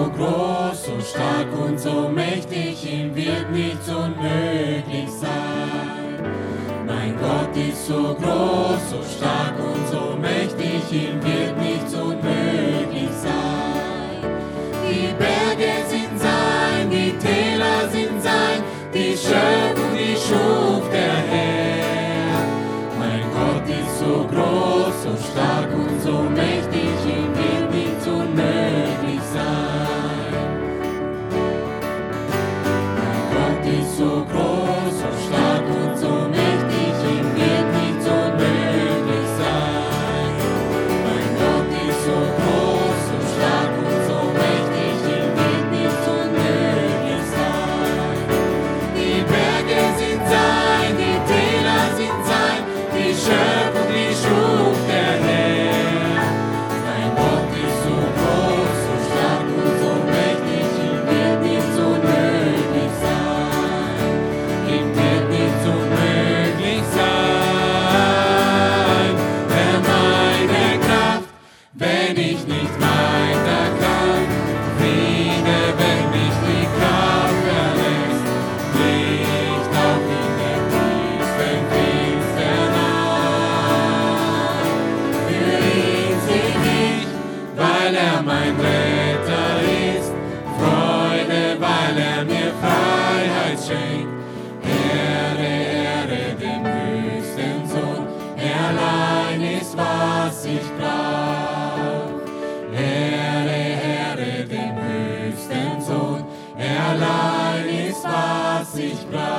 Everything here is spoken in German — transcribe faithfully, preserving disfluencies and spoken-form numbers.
so groß, so stark und so mächtig, ihm wird nichts unmöglich sein. Mein Gott ist so groß, so stark und so mächtig, ihm wird nichts unmöglich sein. Die Berge sind sein, die Täler sind sein, die Schöpfung, die schuf der Herr. Mein Gott ist so groß, so stark und so mächtig, ihm wird nichts unmöglich sein. Mein Gott ist so groß, so stark und so mächtig, ihm wird nichts unmöglich sein. Mein Gott ist so groß, so stark und so mächtig, ihm wird nichts unmöglich sein. Die Berge sind sein, die Täler sind sein, die Schöpfung, die schuf der Herr. Mein Gott ist so groß, so stark und so mächtig, ihm wird nichts unmöglich sein. Ihm wird nichts unmöglich sein. Er meine Kraft, wenn ich nicht weiter kann. Friede, wenn mich die Kraft verlässt. Licht auch in der tiefsten Finsternacht. Für ihn sing ich, weil er mein Retter ist. Freude, weil er mir Freiheit schenkt. Ehre, Ehre dem höchsten Sohn. Er allein ist, was ich brauch. Ehre, Ehre dem höchsten Sohn. Er allein ist, was ich brauch.